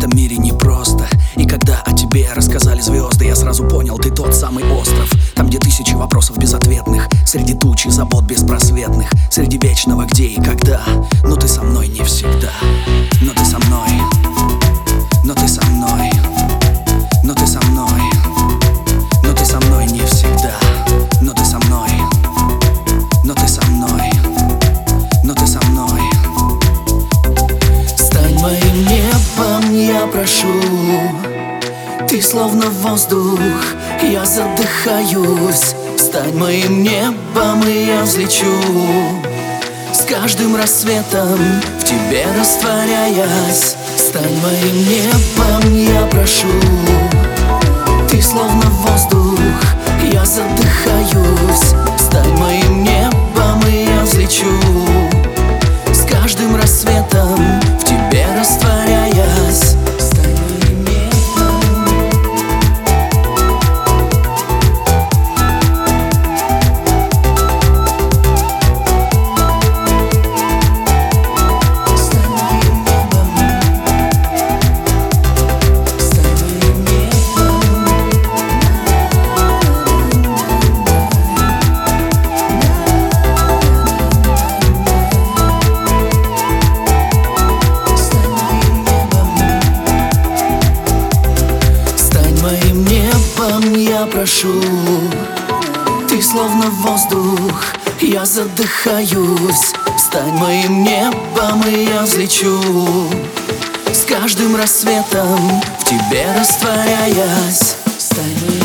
этом мире непросто. И когда о тебе рассказали звезды, я сразу понял, ты тот самый остров. Там, где тысячи вопросов безответных, среди тучи забот беспросветных, среди вечного где и когда. Но ты со мной не всегда. Но ты со мной. Но ты со мной. Но ты со мной. Но ты со мной не всегда. Но ты со мной. Но ты со мной. Но ты со мной. Стань моим небом, я прошу. Ты словно воздух, я задыхаюсь. Стань моим небом, и я взлечу. С каждым рассветом в тебе растворяясь. Стань моим небом, я прошу. Ты словно воздух, я задыхаюсь. Стань моим небом, и я взлечу. С каждым рассветом в тебе растворяясь. Стань моим небом. Стань моим небом. Стань моим небом. Моим небом я прошу. Ты словно воздух, я задыхаюсь. Стань моим небом, и я взлечу. С каждым рассветом в тебе растворяясь. Стань моим